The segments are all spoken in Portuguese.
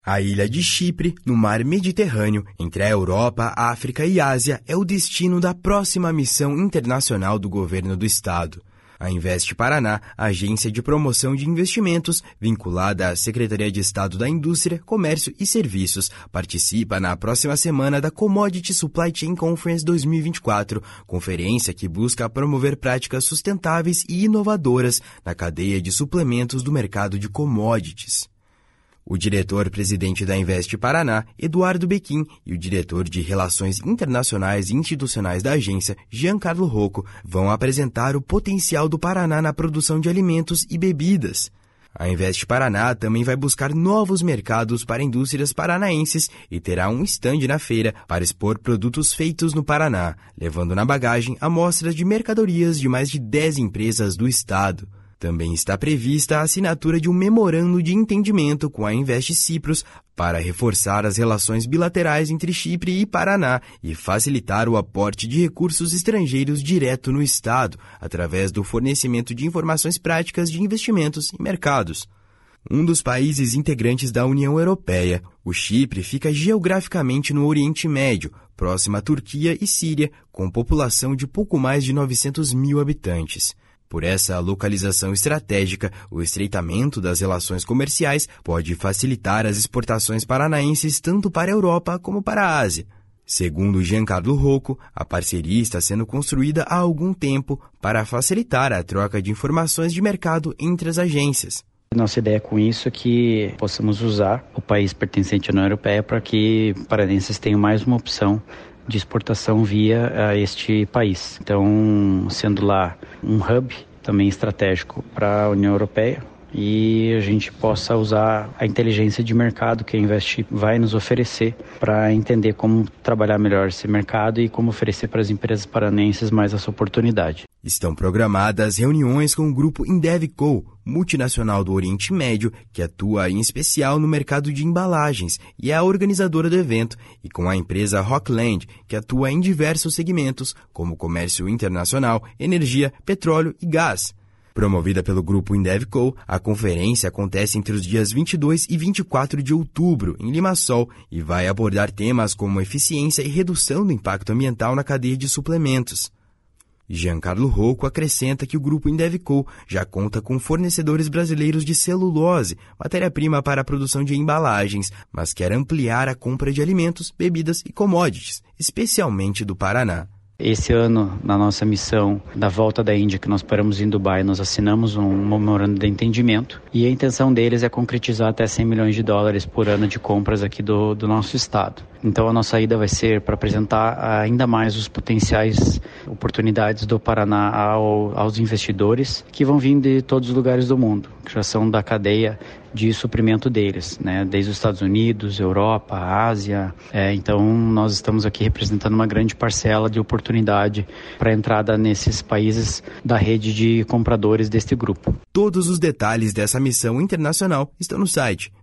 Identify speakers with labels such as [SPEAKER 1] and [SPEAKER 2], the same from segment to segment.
[SPEAKER 1] A ilha de Chipre, no mar Mediterrâneo, entre a Europa, África e Ásia, é o destino da próxima missão internacional do governo do estado. A Invest Paraná, agência de promoção de investimentos, vinculada à Secretaria de Estado da Indústria, Comércio e Serviços, participa na próxima semana da Commodity Supply Chain Conference 2024, conferência que busca promover práticas sustentáveis e inovadoras na cadeia de suplementos do mercado de commodities. O diretor-presidente da Invest Paraná, Eduardo Bequim, e o diretor de Relações Internacionais e Institucionais da agência, Giancarlo Rocco, vão apresentar o potencial do Paraná na produção de alimentos e bebidas. A Invest Paraná também vai buscar novos mercados para indústrias paranaenses e terá um stand na feira para expor produtos feitos no Paraná, levando na bagagem amostras de mercadorias de mais de 10 empresas do estado. Também está prevista a assinatura de um memorando de entendimento com a Invest Cyprus para reforçar as relações bilaterais entre Chipre e Paraná e facilitar o aporte de recursos estrangeiros direto no estado, através do fornecimento de informações práticas de investimentos e mercados. Um dos países integrantes da União Europeia, o Chipre fica geograficamente no Oriente Médio, próximo à Turquia e Síria, com população de pouco mais de 900 mil habitantes. Por essa localização estratégica, o estreitamento das relações comerciais pode facilitar as exportações paranaenses tanto para a Europa como para a Ásia. Segundo Giancarlo Rocco, a parceria está sendo construída há algum tempo para facilitar a troca de informações de mercado entre as agências.
[SPEAKER 2] Nossa ideia com isso é que possamos usar o país pertencente à União Europeia para que paranenses tenham mais uma opção de exportação via este país. Então, sendo lá um hub também estratégico para a União Europeia e a gente possa usar a inteligência de mercado que a Invest vai nos oferecer para entender como trabalhar melhor esse mercado e como oferecer para as empresas paranenses mais essa oportunidade.
[SPEAKER 1] Estão programadas reuniões com o grupo Indevco, multinacional do Oriente Médio, que atua em especial no mercado de embalagens e é a organizadora do evento, e com a empresa Rockland, que atua em diversos segmentos, como comércio internacional, energia, petróleo e gás. Promovida pelo grupo Indevco, a conferência acontece entre os dias 22 e 24 de outubro, em Limassol, e vai abordar temas como eficiência e redução do impacto ambiental na cadeia de suplementos. Giancarlo Rocco acrescenta que o grupo Indevco já conta com fornecedores brasileiros de celulose, matéria-prima para a produção de embalagens, mas quer ampliar a compra de alimentos, bebidas e commodities, especialmente do Paraná.
[SPEAKER 2] Esse ano, na nossa missão da volta da Índia, que nós paramos em Dubai, nós assinamos um memorando de entendimento e a intenção deles é concretizar até 100 milhões de dólares por ano de compras aqui do nosso estado. Então a nossa ida vai ser para apresentar ainda mais os potenciais oportunidades do Paraná aos investidores que vão vir de todos os lugares do mundo, que já são da cadeia de suprimento deles, né? Desde os Estados Unidos, Europa, Ásia. Então nós estamos aqui representando uma grande parcela de oportunidade para a entrada nesses países da rede de compradores deste grupo.
[SPEAKER 1] Todos os detalhes dessa missão internacional estão no site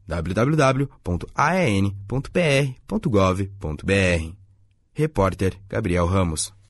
[SPEAKER 1] www.aen.pr.gov.br. Repórter Gabriel Ramos.